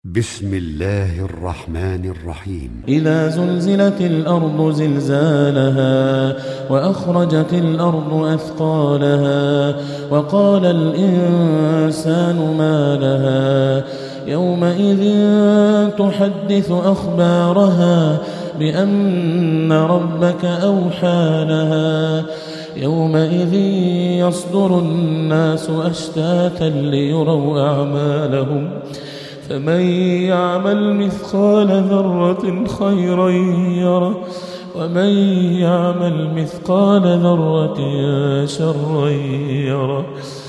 بسم الله الرحمن الرحيم. إذا زلزلت الأرض زلزالها وأخرجت الأرض أثقالها وقال الإنسان ما لها يومئذ تحدث أخبارها بأن ربك أوحى لها يومئذ يصدر الناس أشتاتا ليروا أعمالهم فمن يعمل مثقال ذرة خيرا يره ومن يعمل مثقال ذرة شرا يره.